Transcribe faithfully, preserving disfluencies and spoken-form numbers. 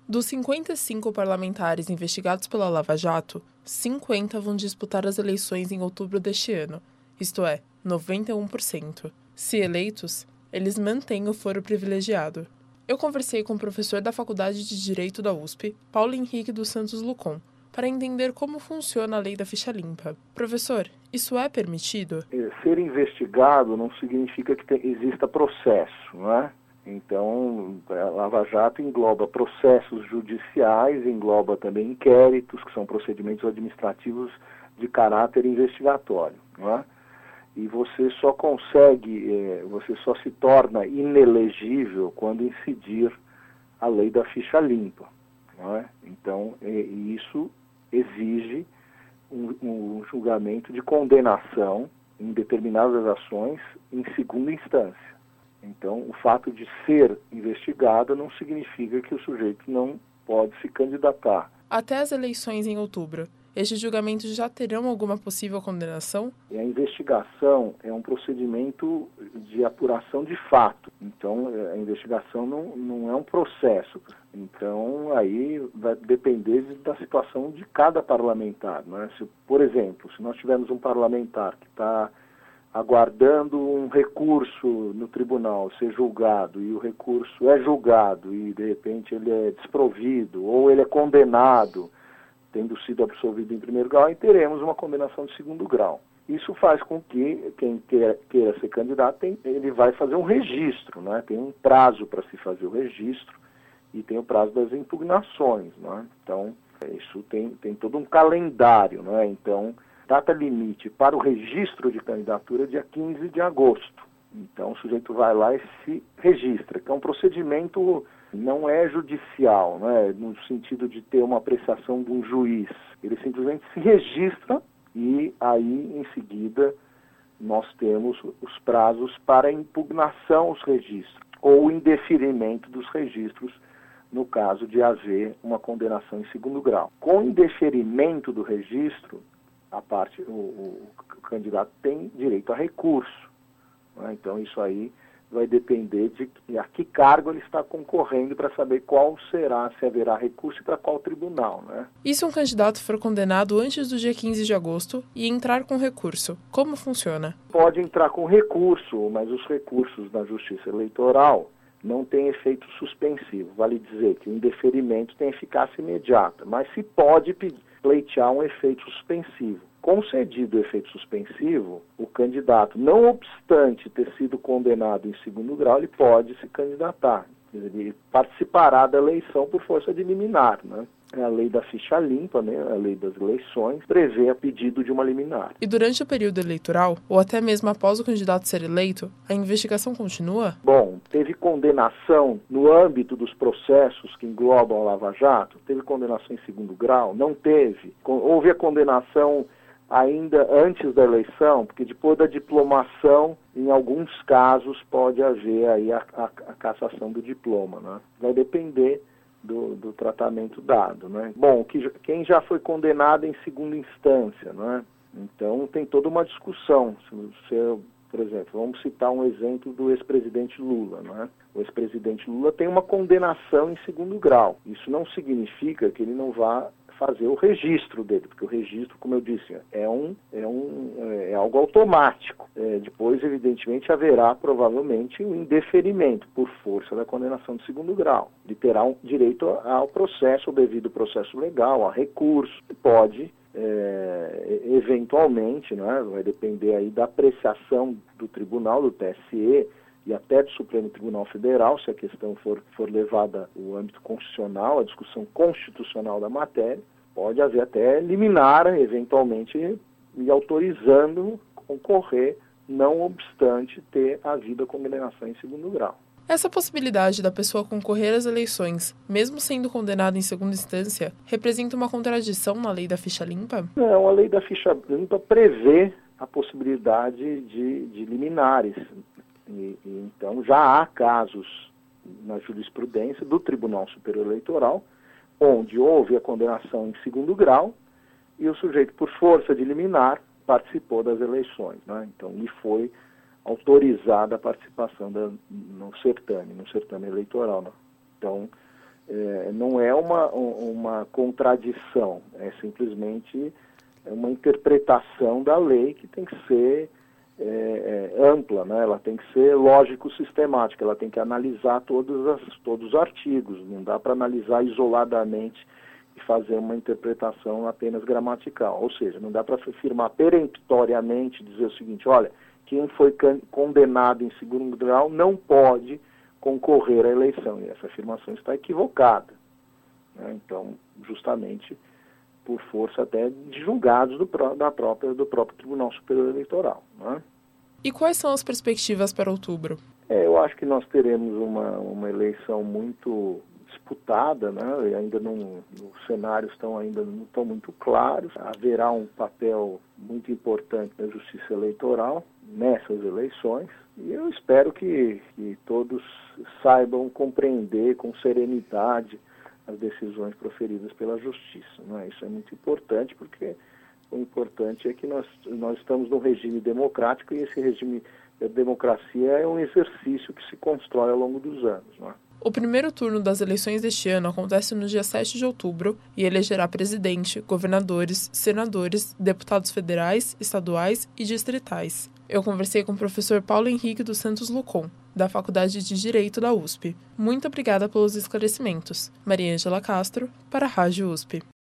Dos cinquenta e cinco parlamentares investigados pela Lava Jato, cinquenta vão disputar as eleições em outubro deste ano, isto é, noventa e um por cento. Se eleitos, eles mantêm o foro privilegiado. Eu conversei com o professor da Faculdade de Direito da U S P, Paulo Henrique dos Santos Lucon, para entender como funciona a lei da ficha limpa. Professor, isso é permitido? Ser investigado não significa que te, exista processo, não é? Então, a Lava Jato engloba processos judiciais, engloba também inquéritos, que são procedimentos administrativos de caráter investigatório, não é? E você só consegue, eh, você só se torna inelegível quando incidir a lei da ficha limpa, não é? Então, eh, isso exige um, um julgamento de condenação em determinadas ações em segunda instância. Então, o fato de ser investigado não significa que o sujeito não pode se candidatar. Até as eleições em outubro, estes julgamentos já terão alguma possível condenação? E a investigação é um procedimento de apuração de fato. Então, a investigação não, não é um processo. Então, aí vai depender da situação de cada parlamentar, né? Se, por exemplo, se nós tivermos um parlamentar que está aguardando um recurso no tribunal ser julgado e o recurso é julgado e, de repente, ele é desprovido ou ele é condenado, tendo sido absolvido em primeiro grau, e teremos uma condenação de segundo grau. Isso faz com que quem queira, queira ser candidato, tem, ele vai fazer um registro, né? Tem um prazo para se fazer o registro e tem o prazo das impugnações, né? Então, isso tem, tem todo um calendário, né? Então, data limite para o registro de candidatura é dia quinze de agosto. Então, o sujeito vai lá e se registra, que é um procedimento, não é judicial, né, no sentido de ter uma apreciação de um juiz. Ele simplesmente se registra e aí, em seguida, nós temos os prazos para impugnação aos registros ou indeferimento dos registros, no caso de haver uma condenação em segundo grau. Com indeferimento do registro, a parte, o, o, o candidato tem direito a recurso. Né? Então, isso aí vai depender de a que cargo ele está concorrendo para saber qual será, se haverá recurso e para qual tribunal, né? E se um candidato for condenado antes do dia quinze de agosto e entrar com recurso, como funciona? Pode entrar com recurso, mas os recursos na Justiça Eleitoral não têm efeito suspensivo. Vale dizer que o indeferimento tem eficácia imediata, mas se pode pedir, pleitear um efeito suspensivo. Concedido o efeito suspensivo, o candidato, não obstante ter sido condenado em segundo grau, ele pode se candidatar. Ele participará da eleição por força de liminar, né? A lei da ficha limpa, né? A lei das eleições, prevê a pedido de uma liminar. E durante o período eleitoral, ou até mesmo após o candidato ser eleito, a investigação continua? Bom, teve condenação no âmbito dos processos que englobam a Lava Jato? Teve condenação em segundo grau? Não teve. Houve a condenação ainda antes da eleição, porque depois da diplomação, em alguns casos, pode haver aí a, a, a cassação do diploma, né? Vai depender do, do tratamento dado, né? Bom, que, quem já foi condenado em segunda instância, né? Então, tem toda uma discussão. Se você, por exemplo, vamos citar um exemplo do ex-presidente Lula, né? O ex-presidente Lula tem uma condenação em segundo grau. Isso não significa que ele não vá fazer o registro dele, porque o registro, como eu disse, é, um, é, um, é algo automático. É, depois, evidentemente, haverá provavelmente um indeferimento por força da condenação de segundo grau. Ele terá um direito ao processo, ao devido processo legal, a recurso, que pode, é, eventualmente, né, vai depender aí da apreciação do tribunal, do T S E, e até do Supremo Tribunal Federal, se a questão for, for levada ao âmbito constitucional, a discussão constitucional da matéria, pode haver até liminar, eventualmente, e autorizando concorrer, não obstante ter havido a condenação em segundo grau. Essa possibilidade da pessoa concorrer às eleições, mesmo sendo condenada em segunda instância, representa uma contradição na lei da ficha limpa? Não, a lei da ficha limpa prevê a possibilidade de, de liminares. E, e, então, já há casos na jurisprudência do Tribunal Superior Eleitoral, onde houve a condenação em segundo grau e o sujeito, por força de liminar, participou das eleições, né? Então, lhe foi autorizada a participação da, no certame, no certame eleitoral, né? Então, é, não é uma, uma contradição, é simplesmente uma interpretação da lei que tem que ser é, é, ampla, né? Ela tem que ser lógico-sistemática, ela tem que analisar todos, as, todos os artigos, não dá para analisar isoladamente e fazer uma interpretação apenas gramatical, ou seja, não dá para afirmar peremptoriamente, dizer o seguinte, olha, quem foi condenado em segundo grau não pode concorrer à eleição, e essa afirmação está equivocada, né? Então, justamente por força até de julgados do, da própria, do próprio Tribunal Superior Eleitoral, né? E quais são as perspectivas para outubro? É, eu acho que nós teremos uma, uma eleição muito disputada, né? E ainda não, os cenários estão ainda não estão muito claros. Haverá um papel muito importante da Justiça Eleitoral nessas eleições e eu espero que, que todos saibam compreender com serenidade as decisões proferidas pela Justiça, né? Isso é muito importante porque o importante é que nós, nós estamos num regime democrático e esse regime da democracia é um exercício que se constrói ao longo dos anos, né? O primeiro turno das eleições deste ano acontece no dia sete de outubro e elegerá presidente, governadores, senadores, deputados federais, estaduais e distritais. Eu conversei com o professor Paulo Henrique dos Santos Lucon, da Faculdade de Direito da U S P. Muito obrigada pelos esclarecimentos. Maria Ângela Castro, para a Rádio U S P.